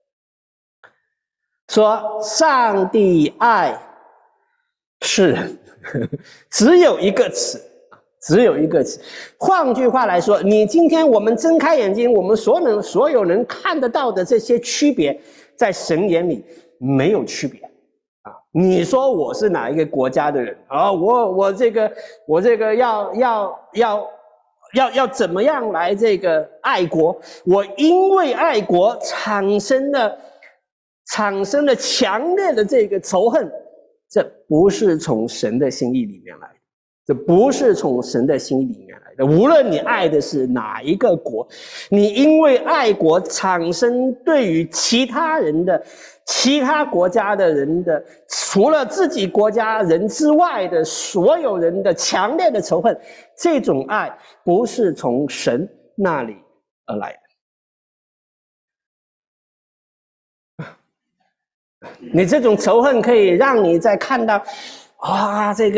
说上帝爱世人。 只有一个词，只有一个词。换句话来说，你今天我们睁开眼睛，我们所有人看得到的这些区别，在神眼里没有区别啊！你说我是哪一个国家的人啊？我这个要怎么样来这个爱国？我因为爱国产生了强烈的这个仇恨，这不是从神的心意里面来的，这不是从神的心意里面来的。无论你爱的是哪一个国，你因为爱国产生对于其他国家的人的，除了自己国家人之外的所有人的强烈的仇恨，这种爱不是从神那里而来的。你这种仇恨可以让你在看到这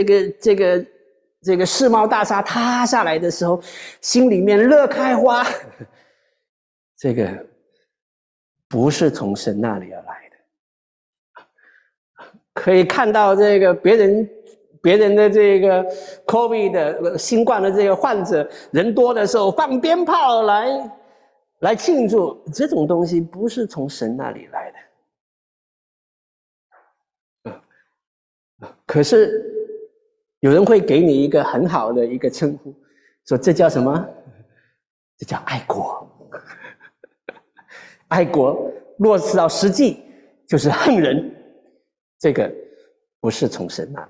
个世贸大厦塌下来的时候，心里面乐开花。这个不是从神那里而来的。可以看到这个别人的这个 COVID 的新冠的这个患者人多的时候放鞭炮来庆祝，这种东西不是从神那里来的。可是有人会给你一个很好的一个称呼，说这叫什么？这叫爱国。爱国落实到实际就是恨人，这个不是从神那里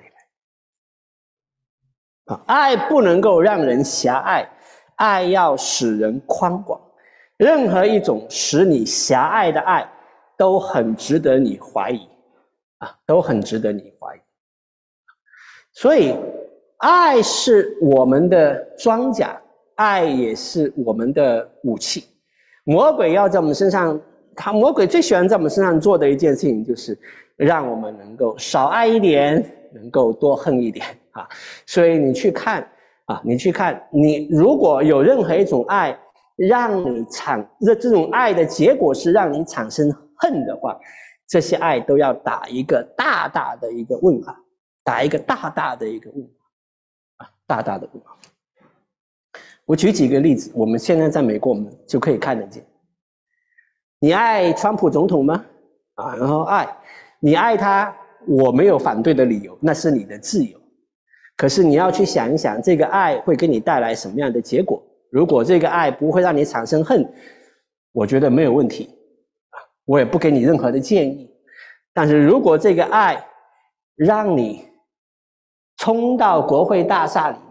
来。爱不能够让人狭隘，爱要使人宽广。任何一种使你狭隘的爱，都很值得你怀疑，都很值得你怀疑。所以，爱是我们的装甲，爱也是我们的武器。魔鬼要在我们身上，魔鬼最喜欢在我们身上做的一件事情，就是让我们能够少爱一点，能够多恨一点啊。所以你去看，你如果有任何一种爱，让你这种爱的结果是让你产生恨的话，这些爱都要打一个大大的一个问号。打一个大大的一个问号，大大的问号。我举几个例子，我们现在在美国，我们就可以看得见。你爱川普总统吗？然后你爱他，我没有反对的理由，那是你的自由。可是你要去想一想，这个爱会给你带来什么样的结果？如果这个爱不会让你产生恨，我觉得没有问题，我也不给你任何的建议。但是如果这个爱让你冲到国会大厦里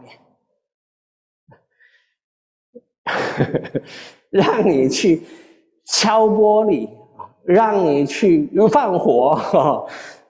面，让你去敲玻璃，让你去放火，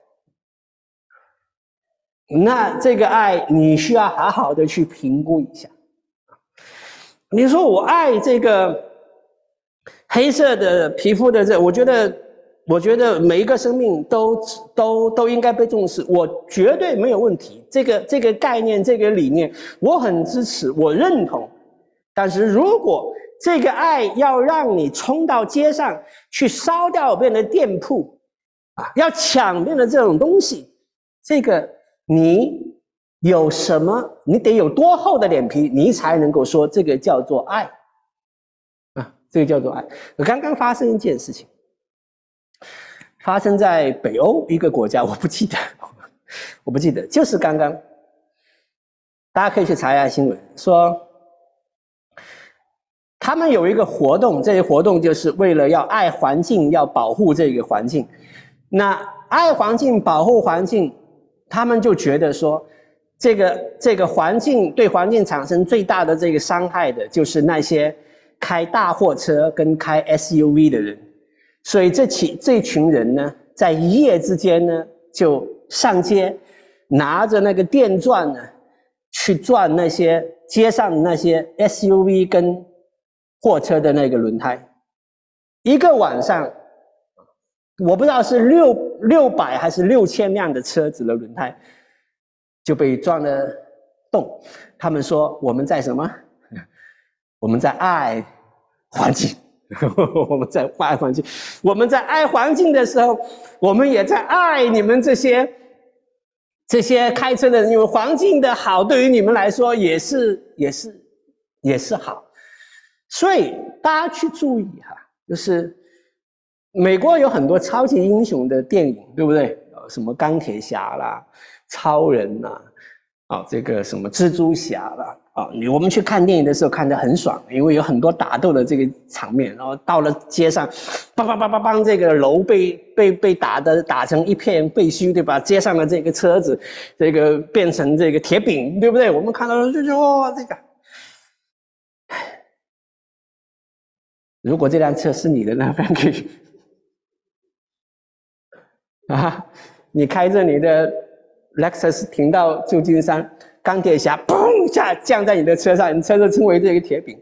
那这个爱你需要好好的去评估一下。你说我爱这个黑色的皮肤的我觉得每一个生命都应该被重视，我绝对没有问题。这个概念，这个理念，我很支持，我认同。但是如果这个爱要让你冲到街上去烧掉别人的店铺，要抢别人的这种东西，这个你有什么？你得有多厚的脸皮，你才能够说这个叫做爱这个叫做爱。刚刚发生一件事情。发生在北欧一个国家，我不记得，就是刚刚，大家可以去查一下新闻，说他们有一个活动，这个活动就是为了要爱环境，要保护这个环境。那爱环境、保护环境，他们就觉得说，这个环境对环境产生最大的这个伤害的，就是那些开大货车跟开 SUV 的人。所以这群人呢，在一夜之间呢，就上街，拿着那个电钻呢，去钻那些街上的那些 SUV 跟货车的那个轮胎。一个晚上，我不知道是600还是6000辆的车子的轮胎就被钻了洞。他们说我们在什么？我们在爱环境。我们在爱环境，我们在爱环境的时候，我们也在爱你们这些这些开车的人，因为环境的好，对于你们来说也是好。所以大家去注意哈，就是美国有很多超级英雄的电影，对不对？什么钢铁侠啦、超人啦，这个什么蜘蛛侠啦，我们去看电影的时候看得很爽，因为有很多打斗的这个场面，然后到了街上，梆，这个楼被打成一片废墟，对吧？街上的这个车子，这个变成这个铁饼，对不对？我们看到就这个。如果这辆车是你的那 Frankie 你开着你的 Lexus 停到旧金山，钢铁侠砰一下降在你的车上，你车就成为这个铁饼。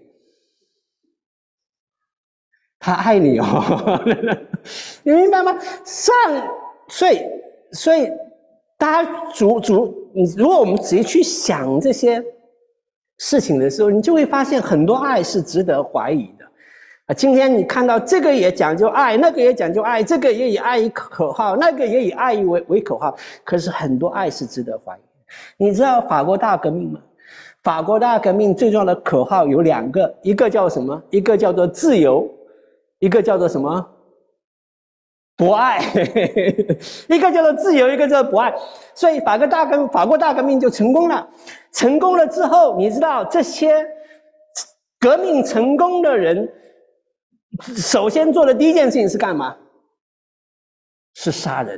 他爱你哦，你明白吗？所以大家如果我们直接去想这些事情的时候，你就会发现很多爱是值得怀疑的。今天你看到这个也讲究爱，那个也讲究爱，这个也以爱为口号，那个也以爱为口号，可是很多爱是值得怀疑。你知道法国大革命吗？法国大革命最重要的口号有2个，一个叫什么？一个叫做自由，一个叫做什么？博爱。一个叫做自由，一个叫做博爱。所以法国大革命就成功了。成功了之后，你知道这些革命成功的人首先做的第一件事情是干嘛？是杀人，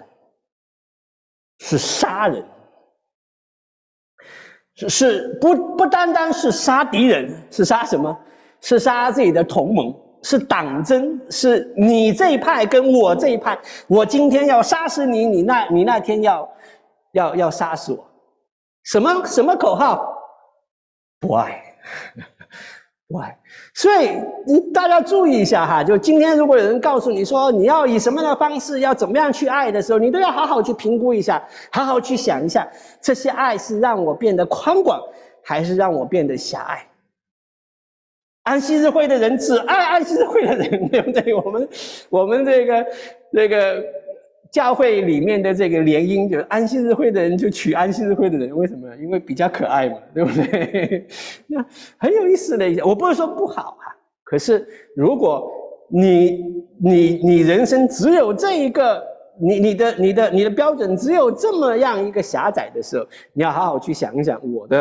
是不单单是杀敌人，是杀什么？是杀自己的同盟，是党争，是你这一派跟我这一派，我今天要杀死你，你那天要杀死我。什么口号？不爱。不爱。所以大家注意一下哈，就今天如果有人告诉你说你要以什么样的方式，要怎么样去爱的时候，你都要好好去评估一下，好好去想一下，这些爱是让我变得宽广，还是让我变得狭隘？安息日会的人只爱安息日会的人，对不对？我们这个教会里面的这个联姻，就安息日会的人就娶安息日会的人，为什么？因为比较可爱嘛，对不对？那很有意思的一点，我不是说不好啊，可是如果你人生只有这一个，你的标准只有这么样一个狭窄的时候，你要好好去想一想，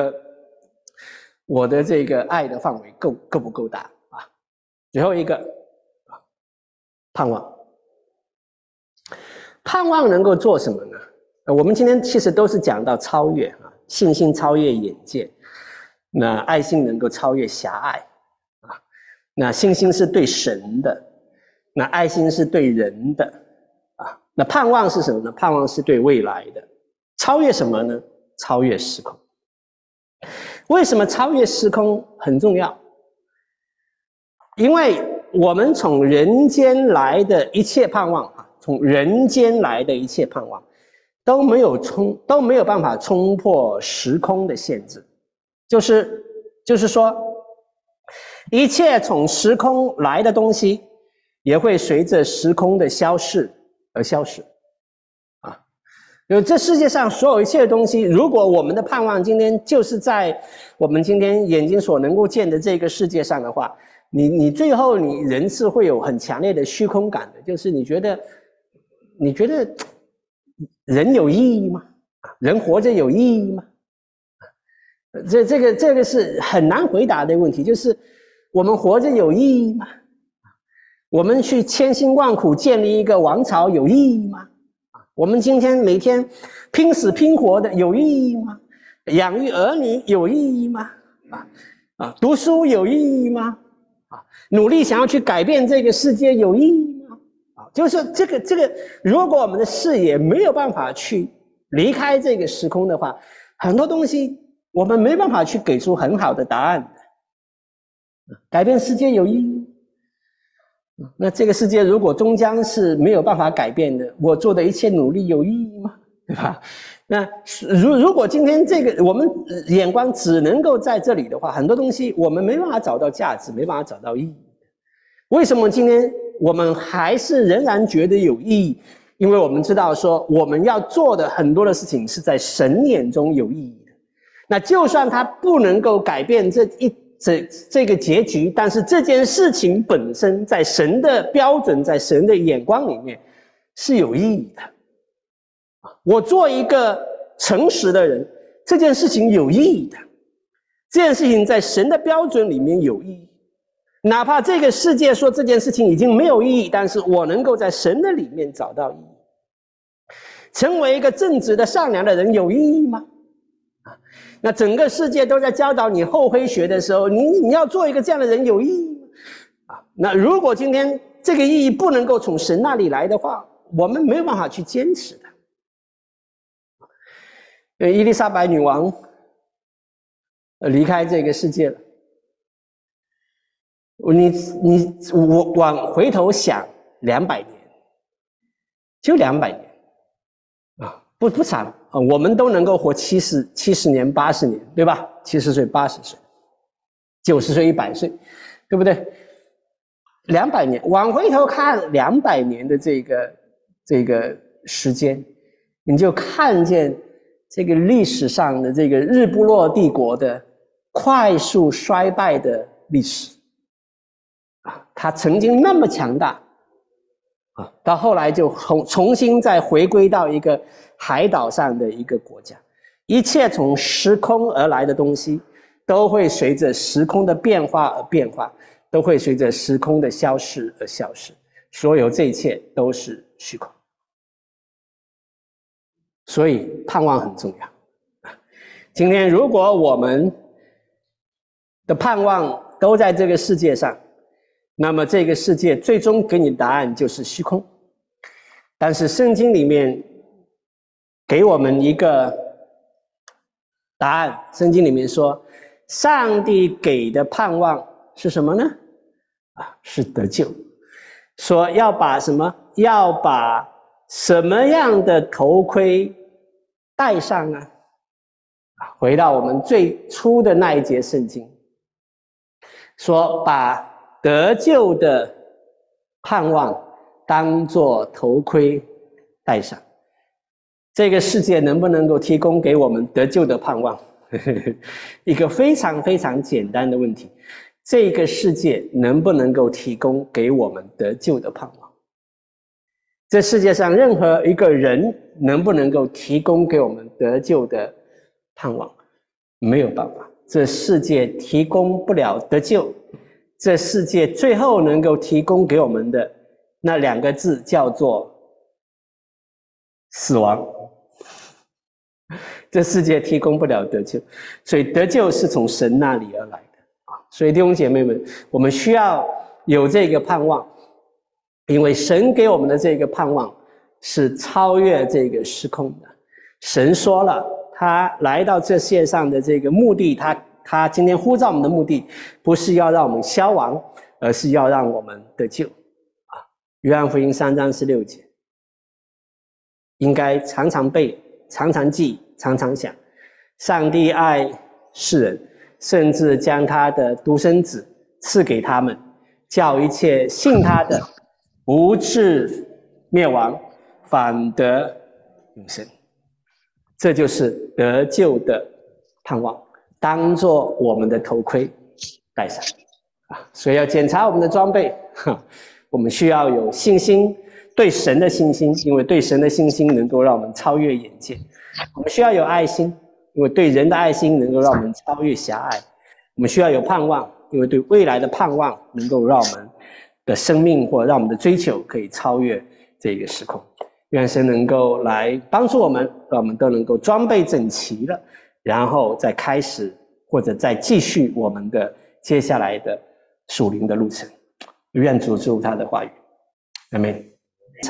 我的这个爱的范围够不够大啊？最后一个盼望。盼望能够做什么呢？我们今天其实都是讲到超越啊，信心超越眼界，那爱心能够超越狭隘啊，那信心是对神的，那爱心是对人的啊，那盼望是什么呢？盼望是对未来的。超越什么呢？超越时空。为什么超越时空很重要？因为我们从人间来的一切盼望啊，从人间来的一切盼望都没有办法冲破时空的限制，就是说，一切从时空来的东西也会随着时空的消逝而消失啊。因为这世界上所有一切的东西，如果我们的盼望今天就是在我们今天眼睛所能够见的这个世界上的话，你最后你人是会有很强烈的虚空感的，就是你觉得人有意义吗？人活着有意义吗？这个是很难回答的问题，就是我们活着有意义吗？我们去千辛万苦建立一个王朝有意义吗？我们今天每天拼死拼活的有意义吗？养育儿女有意义吗？读书有意义吗？努力想要去改变这个世界有意义吗？就是这个，如果我们的视野没有办法去离开这个时空的话，很多东西我们没办法去给出很好的答案的。改变世界有意义？那这个世界如果终将是没有办法改变的，我做的一切努力有意义吗？对吧？那如果今天这个我们眼光只能够在这里的话，很多东西我们没办法找到价值，没办法找到意义。为什么今天我们还是仍然觉得有意义？ 因为我们知道说我们要做的很多的事情是在神眼中有意义的。那就算它不能够改变这个结局，但是这件事情本身在神的标准，在神的眼光里面是有意义的。我做一个诚实的人，这件事情有意义的，这件事情在神的标准里面有意义。哪怕这个世界说这件事情已经没有意义，但是我能够在神的里面找到意义。成为一个正直的善良的人有意义吗？那整个世界都在教导你厚黑学的时候，你要做一个这样的人有意义吗？那如果今天这个意义不能够从神那里来的话，我们没有办法去坚持的。伊丽莎白女王离开这个世界了，我往回头想200年，就200年啊，不长啊，我们都能够活70年、80年，对吧？70岁、80岁、90岁、100岁，对不对？200年，往回头看200年的这个时间，你就看见这个历史上的这个日不落帝国的快速衰败的历史。他曾经那么强大到后来就重新再回归到一个海岛上的一个国家，一切从时空而来的东西都会随着时空的变化而变化，都会随着时空的消失而消失，所有这一切都是虚空。所以盼望很重要。今天如果我们的盼望都在这个世界上，那么这个世界最终给你的答案就是虚空。但是圣经里面给我们一个答案，圣经里面说上帝给的盼望是什么呢？是得救。说要把什么？要把什么样的头盔戴上呢？回到我们最初的那一节圣经，说把得救的盼望当作头盔戴上。这个世界能不能够提供给我们得救的盼望？一个非常非常简单的问题，这个世界能不能够提供给我们得救的盼望？这世界上任何一个人能不能够提供给我们得救的盼望？没有办法，这世界提供不了得救。这世界最后能够提供给我们的那2个字叫做死亡。这世界提供不了得救，所以得救是从神那里而来的。所以弟兄姐妹们，我们需要有这个盼望，因为神给我们的这个盼望是超越这个时空的。神说了，他来到这世界上的这个目的，他今天呼召我们的目的不是要让我们消亡，而是要让我们得救。约翰福音3章16节，应该常常背，常常记，常常想。上帝爱世人，甚至将他的独生子赐给他们，叫一切信他的不至灭亡，反得永生。这就是得救的盼望，当作我们的头盔戴上。所以要检查我们的装备，我们需要有信心，对神的信心，因为对神的信心能够让我们超越眼界。我们需要有爱心，因为对人的爱心能够让我们超越狭隘。我们需要有盼望，因为对未来的盼望能够让我们的生命或让我们的追求可以超越这个时空。愿神能够来帮助我们，让我们都能够装备整齐了，然后再开始或者再继续我们的接下来的属灵的路程。愿主祝福他的话语，阿们。